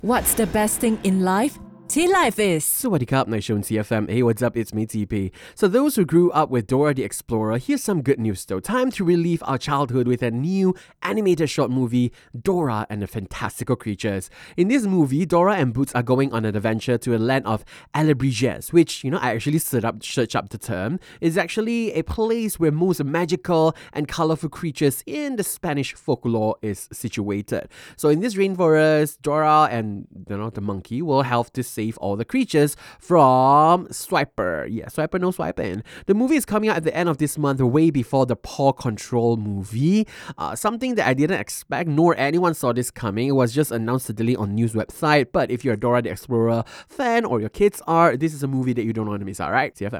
What's the best thing in life? Tea life is. Sawadee Krap, Naishon CFM. Hey, what's up? It's me, TP. So those who grew up with Dora the Explorer, here's some good news though. Time to relive our childhood with a new animated short movie, Dora and the Fantastical Creatures. In this movie, Dora and Boots are going on an adventure to a land of Alebrijes, which, I actually searched up the term, is actually a place where most magical and colorful creatures in the Spanish folklore is situated. So in this rainforest, Dora and, the monkey will help to save all the creatures from Swiper. Yeah, Swiper no swiping. The movie is coming out at the end of this month, way before the Paw Control movie. Something that I didn't expect, nor anyone saw this coming. It was just announced today on news website. But if you're a Dora the Explorer fan or your kids are, this is a movie that you don't want to miss out, right? CFM.